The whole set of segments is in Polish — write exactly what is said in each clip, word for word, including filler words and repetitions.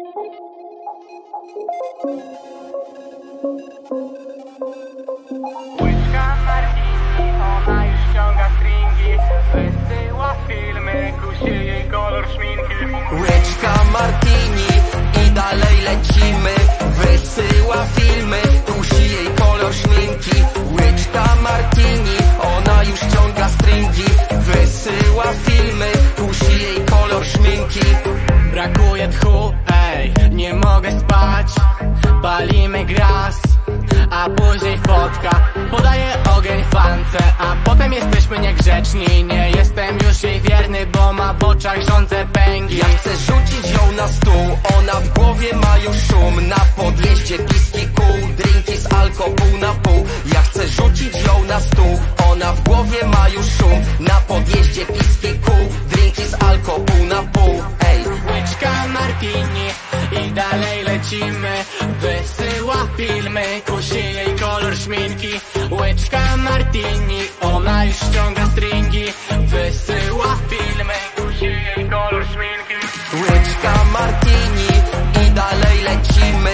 Łyczka Martini, ona już ściąga stringi, wysyła filmy, kusi jej kolor szminki. Łyczka Martini i dalej lecimy, wysyła filmy, kusi jej kolor szminki. Łyczka Martini, ona już ściąga stringi, wysyła filmy, kusi jej kolor szminki. Brakuje tchu, ej, nie mogę spać. Palimy gras, a później fotka. Podaję ogień fance, a potem jesteśmy niegrzeczni. Nie jestem już jej wierny, bo ma w oczach żądzę pęgi. Ja chcę rzucić ją na stół, ona w głowie ma już szum. Na podjeździe piski kół, drinki z alko pół na pół. Ja chcę rzucić ją na stół, ona w głowie ma już szum. Na podjeździe piski kół, drinki z alko pół na pół. Ej, Łyczka Martini i dalej lecimy, wysyła filmy, kusi jej kolor szminki. Łyczka Martini, ona już ściąga stringi, wysyła filmy, kusi jej kolor szminki. Łyczka Martini i dalej lecimy,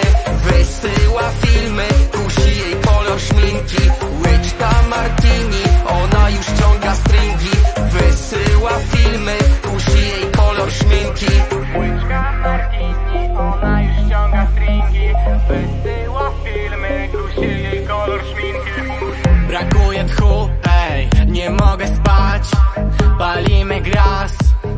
wysyła filmy, kusi jej kolor szminki. Łyczka Martini, ona już ściąga stringi, wysyła filmy, kusi jej kolor szminki. Łyczka Martini, ona już ściąga stringi, wysyła filmy, kusi jej kolor szminki. Brakuje tchu, ej, nie mogę spać. Palimy gras,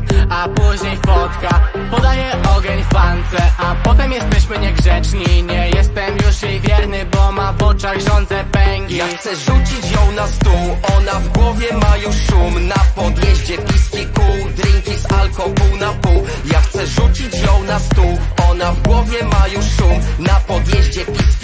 a później fotka. Podaję ogień fance, a potem jesteśmy niegrzeczni. Nie jestem już jej wierny, bo ma w oczach żądzę pęgi. Ja chcę rzucić ją na stół, ona w głowie ma już szum. Na podjeździe piski kół, drinki z alko pół na pół. Ja chcę rzucić ją na stół, ona w głowie ma już szum. Na podjeździe piski